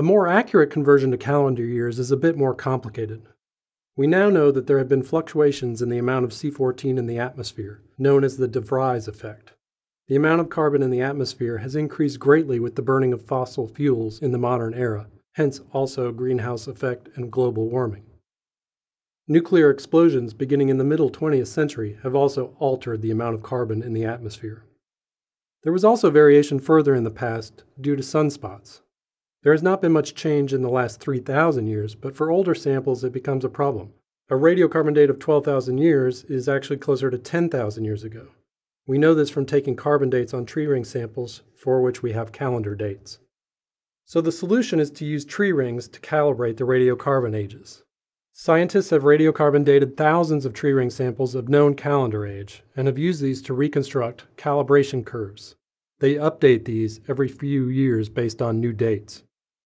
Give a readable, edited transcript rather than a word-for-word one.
A more accurate conversion to calendar years is a bit more complicated. We now know that there have been fluctuations in the amount of C14 in the atmosphere, known as the de Vries effect. The amount of carbon in the atmosphere has increased greatly with the burning of fossil fuels in the modern era, hence also greenhouse effect and global warming. Nuclear explosions beginning in the middle 20th century have also altered the amount of carbon in the atmosphere. There was also variation further in the past due to sunspots. There has not been much change in the last 3,000 years, but for older samples it becomes a problem. A radiocarbon date of 12,000 years is actually closer to 10,000 years ago. We know this from taking carbon dates on tree ring samples for which we have calendar dates. So the solution is to use tree rings to calibrate the radiocarbon ages. Scientists have radiocarbon dated thousands of tree ring samples of known calendar age and have used these to reconstruct calibration curves. They update these every few years based on new dates.